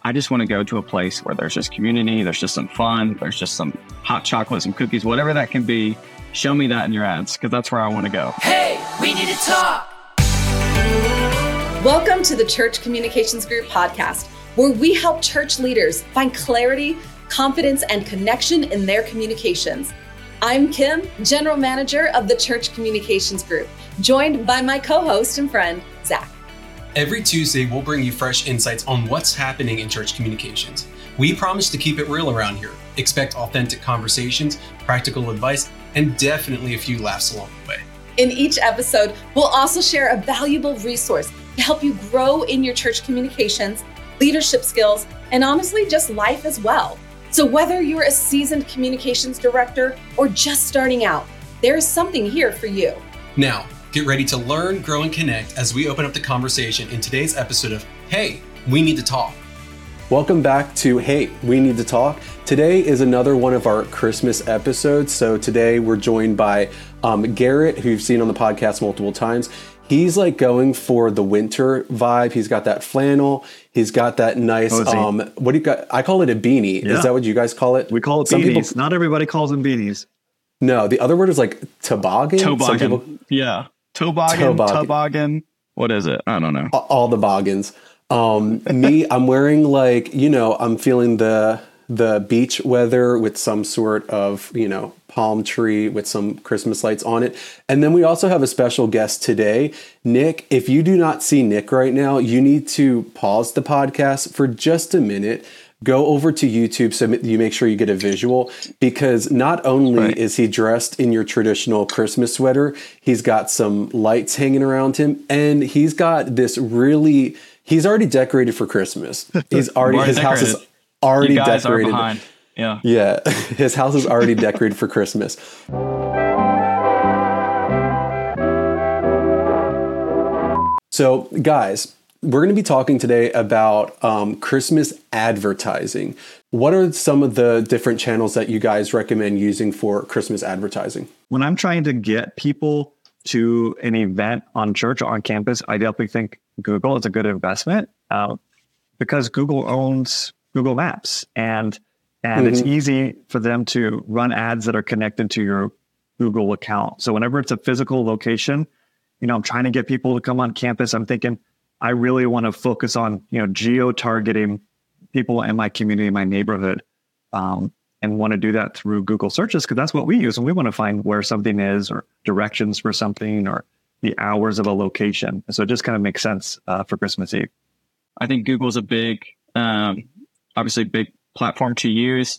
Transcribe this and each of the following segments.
I just want to go to a place where there's just community, there's just some fun, there's just some hot chocolate, some cookies, whatever that can be. Show me that in your ads, because that's where I want to go. Hey, we need to talk. Welcome to the Church Communications Group podcast, where we help church leaders find clarity, confidence, and connection in their communications. I'm Kim, General Manager of the Church Communications Group, joined by my co-host and friend, Zach. Every Tuesday, we'll bring you fresh insights on what's happening in church communications. We promise to keep it real around here. Expect authentic conversations, practical advice, and definitely a few laughs along the way. In each episode, we'll also share a valuable resource to help you grow in your church communications, leadership skills, and honestly, just life as well. So whether you're a seasoned communications director or just starting out, there's something here for you. Now, get ready to learn, grow, and connect as we open up the conversation in today's episode of Hey, We Need to Talk. Welcome back to Hey, We Need to Talk. Today is another one of our Christmas episodes. So today we're joined by Garrett, who you've seen on the podcast multiple times. He's like going for the winter vibe. He's got that flannel. He's got that nice, what do you got? I call it a beanie. Yeah. Is that what you guys call it? We call it beanies. Not everybody calls them beanies. No, the other word is like toboggan. Yeah. Toboggan. What is it? I don't know. All the boggins. Me, I'm wearing like, I'm feeling the beach weather with some sort of, palm tree with some Christmas lights on it. And then we also have a special guest today, Nick. If you do not see Nick right now, you need to pause the podcast for just a minute. Go over to YouTube so you make sure you get a visual, because not only is he dressed in your traditional Christmas sweater, he's got some lights hanging around him, and he's got this he's already decorated for Christmas. His house is already decorated. Yeah. His house is already decorated for Christmas. So guys, we're going to be talking today about Christmas advertising. What are some of the different channels that you guys recommend using for Christmas advertising? When I'm trying to get people to an event on church or on campus, I definitely think Google is a good investment because Google owns Google Maps, and it's easy for them to run ads that are connected to your Google account. So whenever it's a physical location, I'm trying to get people to come on campus. I'm thinking, I really want to focus on, geo-targeting people in my community, my neighborhood, and want to do that through Google searches, because that's what we use. And we want to find where something is, or directions for something, or the hours of a location. So it just kind of makes sense for Christmas Eve. I think Google's a big, obviously big platform to use.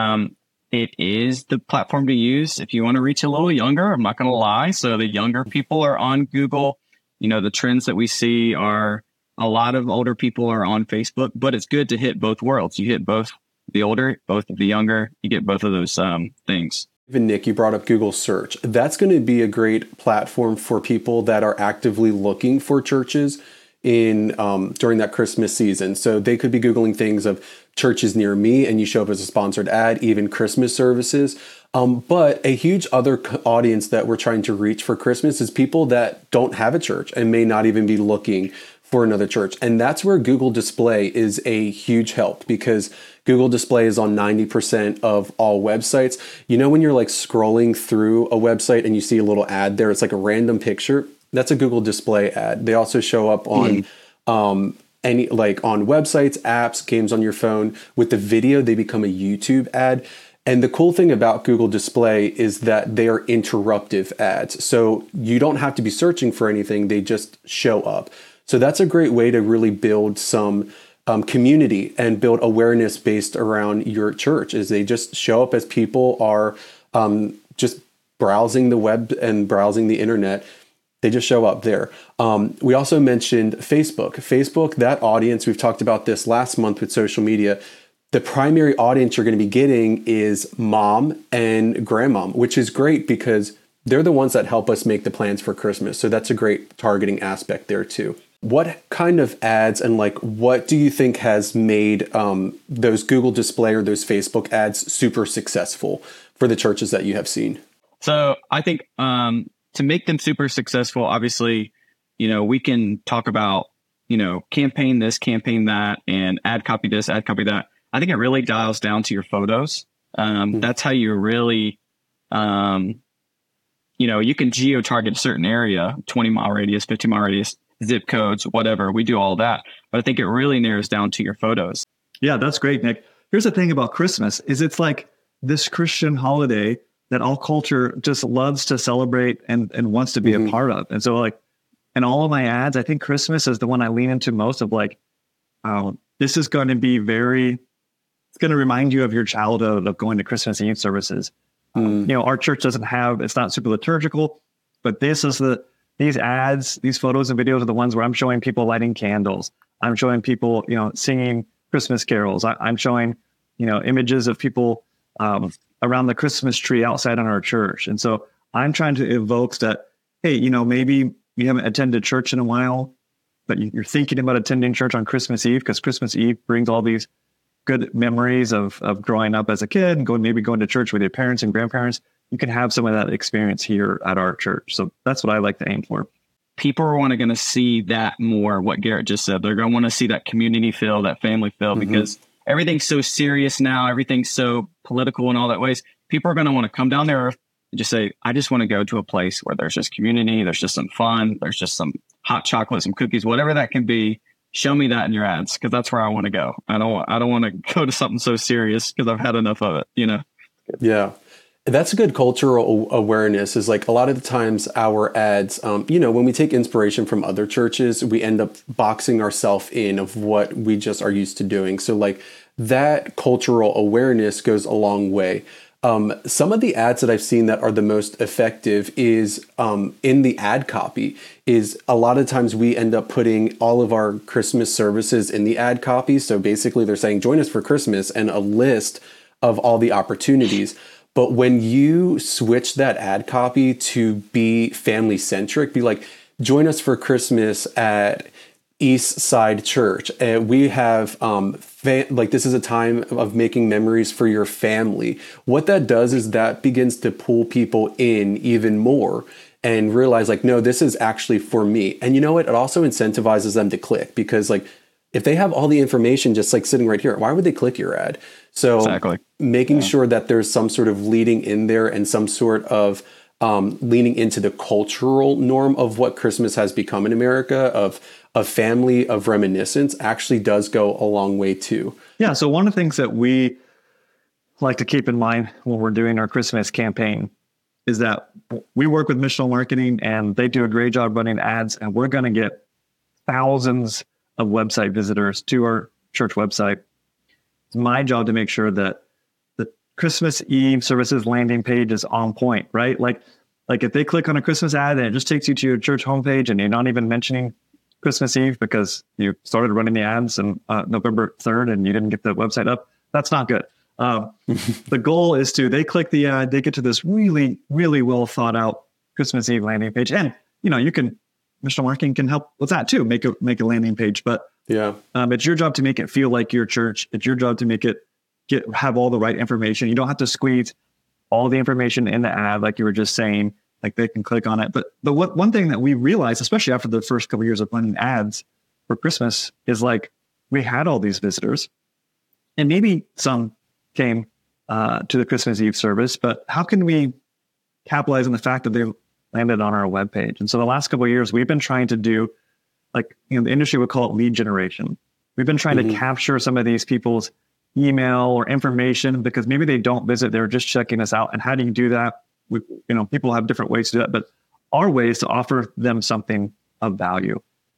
It is the platform to use if you want to reach a little younger. I'm not going to lie. So the younger people are on Google. The trends that we see are a lot of older people are on Facebook, but it's good to hit both worlds. You hit both the older, both the younger, you get both of those things. Even Nick, you brought up Google search. That's going to be a great platform for people that are actively looking for churches in during that Christmas season. So they could be Googling things of churches near me, and you show up as a sponsored ad, even Christmas services. But a huge other audience that we're trying to reach for Christmas is people that don't have a church and may not even be looking for another church. And that's where Google Display is a huge help, because Google Display is on 90% of all websites. When you're like scrolling through a website and you see a little ad there, it's like a random picture. That's a Google Display ad. They also show up on on websites, apps, games on your phone. With the video, they become a YouTube ad. And the cool thing about Google Display is that they are interruptive ads. So you don't have to be searching for anything. They just show up. So that's a great way to really build some community and build awareness based around your church, is they just show up as people are just browsing the web and browsing the internet. They just show up there. We also mentioned Facebook. Facebook, that audience, we've talked about this last month with social media. The primary audience you're going to be getting is mom and grandmom, which is great because they're the ones that help us make the plans for Christmas. So that's a great targeting aspect there too. What kind of ads and what do you think has made those Google Display or those Facebook ads super successful for the churches that you have seen? So I think to make them super successful, obviously, we can talk about campaign this, campaign that, and ad copy this, ad copy that. I think it really dials down to your photos. That's how you really, you can geo-target a certain area, 20-mile radius, 50-mile radius, zip codes, whatever. We do all that. But I think it really narrows down to your photos. Yeah, that's great, Nick. Here's the thing about Christmas is it's like this Christian holiday that all culture just loves to celebrate and wants to be a part of. And so like in all of my ads, I think Christmas is the one I lean into most of like, this is going to be it's going to remind you of your childhood of going to Christmas Eve services. Our church doesn't it's not super liturgical, but these ads, these photos and videos are the ones where I'm showing people lighting candles. I'm showing people, singing Christmas carols. I'm showing, images of people around the Christmas tree outside on our church. And so I'm trying to evoke that, hey, maybe you haven't attended church in a while, but you're thinking about attending church on Christmas Eve because Christmas Eve brings all these good memories of growing up as a kid and going to church with your parents and grandparents. You can have some of that experience here at our church. So that's what I like to aim for. People are going to see that more, what Garrett just said. They're going to want to see that community feel, that family feel, because everything's so serious now. Everything's so political in all that ways. People are going to want to come down there and just say, I just want to go to a place where there's just community. There's just some fun. There's just some hot chocolate, some cookies, whatever that can be. Show me that in your ads, because that's where I want to go. I don't want to go to something so serious because I've had enough of it, Yeah. That's a good cultural awareness is like a lot of the times our ads, when we take inspiration from other churches, we end up boxing ourselves in of what we just are used to doing. So like that cultural awareness goes a long way. Some of the ads that I've seen that are the most effective is in the ad copy is a lot of times we end up putting all of our Christmas services in the ad copy. So basically they're saying, join us for Christmas and a list of all the opportunities. But when you switch that ad copy to be family centric, be like, join us for Christmas at East Side Church. We have this is a time of making memories for your family. What that does is that begins to pull people in even more and realize like, no, this is actually for me. And you know what? It also incentivizes them to click because like if they have all the information just like sitting right here, why would they click your ad? So exactly. Making sure that there's some sort of leading in there and some sort of leaning into the cultural norm of what Christmas has become in America, of family, of reminiscence, actually does go a long way too. Yeah. So one of the things that we like to keep in mind when we're doing our Christmas campaign is that we work with Missional Marketing and they do a great job running ads, and we're going to get thousands of website visitors to our church website. It's my job to make sure that the Christmas Eve services landing page is on point, right? Like if they click on a Christmas ad and it just takes you to your church homepage and you're not even mentioning Christmas Eve because you started running the ads on November 3rd and you didn't get the website up, that's not good. The goal is they click the ad, they get to this really, really well thought out Christmas Eve landing page. And, Missional Marketing can help with that too, make a landing page. But yeah, it's your job to make it feel like your church. It's your job to make it have all the right information. You don't have to squeeze all the information in the ad, like you were just saying, like they can click on it. But one thing that we realized, especially after the first couple of years of running ads for Christmas, is like we had all these visitors and maybe some came to the Christmas Eve service, but how can we capitalize on the fact that they landed on our webpage? And so the last couple of years, we've been trying to do the industry would call it lead generation. We've been trying to capture some of these people's email or information because maybe they don't visit, they're just checking us out. And how do you do that? People have different ways to do that, but our way is to offer them something of value.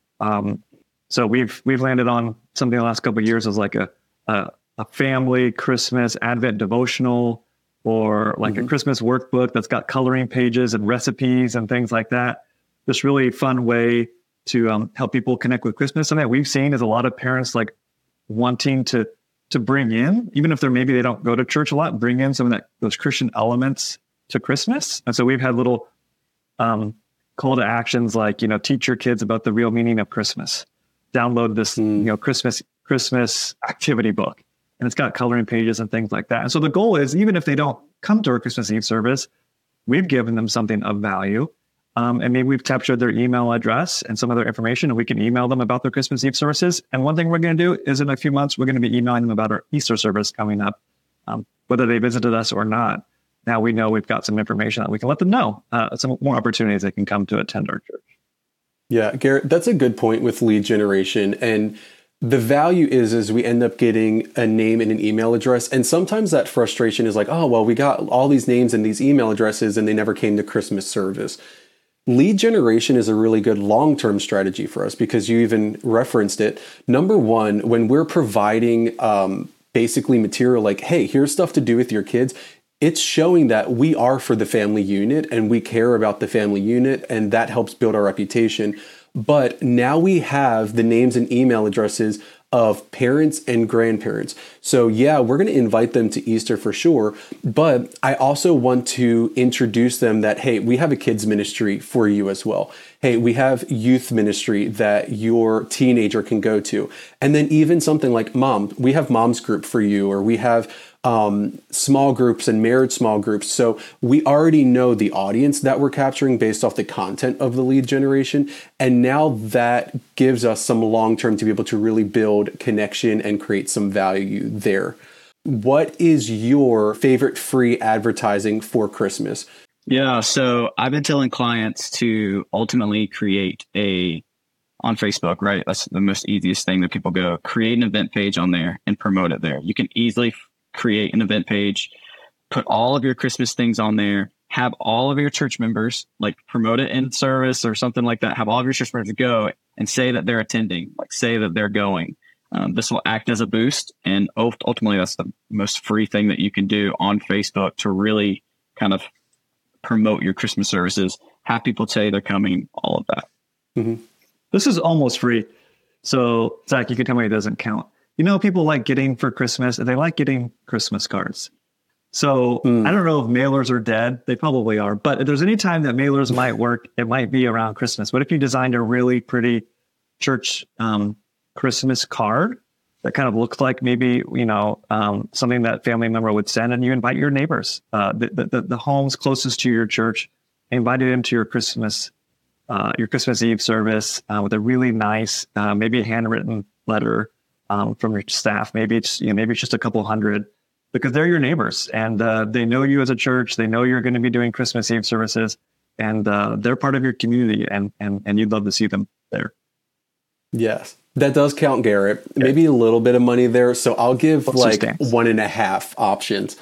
So we've landed on something the last couple of years as like a family Christmas Advent devotional, or like a Christmas workbook that's got coloring pages and recipes and things like that. This really fun way to help people connect with Christmas. Something that we've seen is a lot of parents like wanting to bring in, even if they don't go to church a lot, bring in some of those Christian elements to Christmas. And so we've had little call to actions like, teach your kids about the real meaning of Christmas. Download this, Christmas activity book. And it's got coloring pages and things like that. And so the goal is, even if they don't come to our Christmas Eve service, we've given them something of value. And maybe we've captured their email address and some other information, and we can email them about their Christmas Eve services. And one thing we're going to do is in a few months, we're going to be emailing them about our Easter service coming up, whether they visited us or not. Now we know we've got some information that we can let them know, some more opportunities they can come to attend our church. Yeah, Garrett, that's a good point with lead generation. And the value is we end up getting a name and an email address. And sometimes that frustration is like, oh, well, we got all these names and these email addresses and they never came to Christmas service. Lead generation is a really good long-term strategy for us because you even referenced it. Number one, when we're providing basically material like, hey, here's stuff to do with your kids, it's showing that we are for the family unit and we care about the family unit, and that helps build our reputation. But now we have the names and email addresses of parents and grandparents. So yeah, we're going to invite them to Easter for sure. But I also want to introduce them that, hey, we have a kids ministry for you as well. Hey, we have youth ministry that your teenager can go to. And then even something like mom, we have mom's group for you, or we have small groups and marriage small groups. So we already know the audience that we're capturing based off the content of the lead generation. And now that gives us some long-term to be able to really build connection and create some value there. What is your favorite free advertising for Christmas? Yeah, so I've been telling clients to ultimately create on Facebook, right? That's the most easiest thing that people go, create an event page on there and promote it there. You can easily create an event page, put all of your Christmas things on there, have all of your church members like promote it in service or something like that. Have all of your church members go and say that they're attending, like say that they're going. This will act as a boost. And ultimately, that's the most free thing that you can do on Facebook to really kind of promote your Christmas services, have people say they're coming, all of that. Mm-hmm. This is almost free. So Zach, you can tell me it doesn't count. You know, people like getting for Christmas, and they like getting Christmas cards. So I don't know if mailers are dead. They probably are. But if there's any time that mailers might work, it might be around Christmas. What if you designed a really pretty church Christmas card that kind of looks like maybe, something that family member would send, and you invite your neighbors, the homes closest to your church, invited into your Christmas Eve service with a really nice, maybe a handwritten letter from your staff. Maybe it's just a couple hundred, because they're your neighbors and they know you as a church. They know you're going to be doing Christmas Eve services, and they're part of your community, and you'd love to see them there. Yes, that does count, Garrett. Yeah. Maybe a little bit of money there. So I'll give like 1.5 options.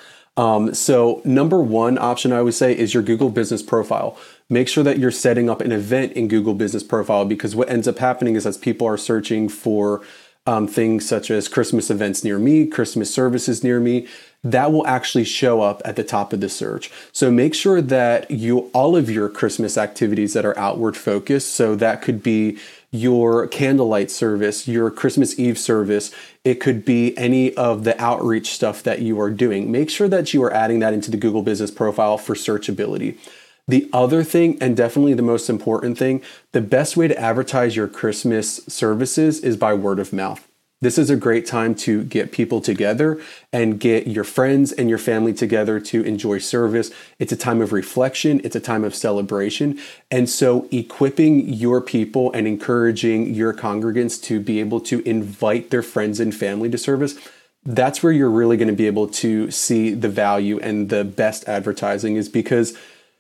So number one option I would say is your Google Business Profile. Make sure that you're setting up an event in Google Business Profile, because what ends up happening is as people are searching for things such as Christmas events near me, Christmas services near me, that will actually show up at the top of the search. So make sure that all of your Christmas activities that are outward focused, so that could be your candlelight service, your Christmas Eve service, it could be any of the outreach stuff that you are doing. Make sure that you are adding that into the Google Business Profile for searchability. The other thing, and definitely the most important thing, the best way to advertise your Christmas services is by word of mouth. This is a great time to get people together and get your friends and your family together to enjoy service. It's a time of reflection. It's a time of celebration. And so equipping your people and encouraging your congregants to be able to invite their friends and family to service, that's where you're really going to be able to see the value and the best advertising, is because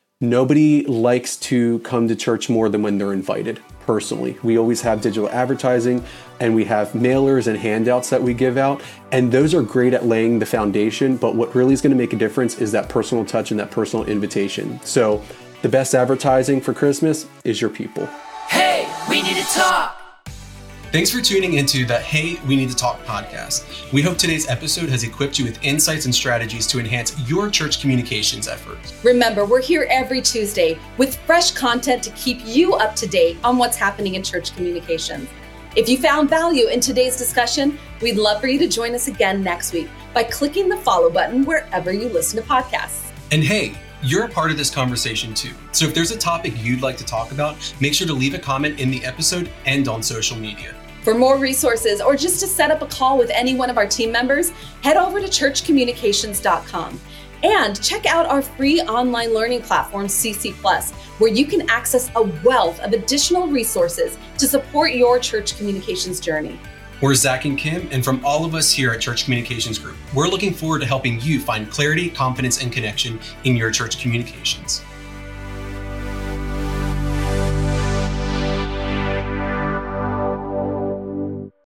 nobody likes to come to church more than when they're invited. Personally, we always have digital advertising, and we have mailers and handouts that we give out, and those are great at laying the foundation. But what really is going to make a difference is that personal touch and that personal invitation. So the best advertising for Christmas is your people. Hey, we need to talk. Thanks for tuning into the Hey, We Need to Talk podcast. We hope today's episode has equipped you with insights and strategies to enhance your church communications efforts. Remember, we're here every Tuesday with fresh content to keep you up to date on what's happening in church communications. If you found value in today's discussion, we'd love for you to join us again next week by clicking the follow button wherever you listen to podcasts. And hey, you're a part of this conversation too. So if there's a topic you'd like to talk about, make sure to leave a comment in the episode and on social media. For more resources, or just to set up a call with any one of our team members, head over to churchcommunications.com. And check out our free online learning platform, CC Plus, where you can access a wealth of additional resources to support your church communications journey. We're Zach and Kim, and from all of us here at Church Communications Group, we're looking forward to helping you find clarity, confidence, and connection in your church communications.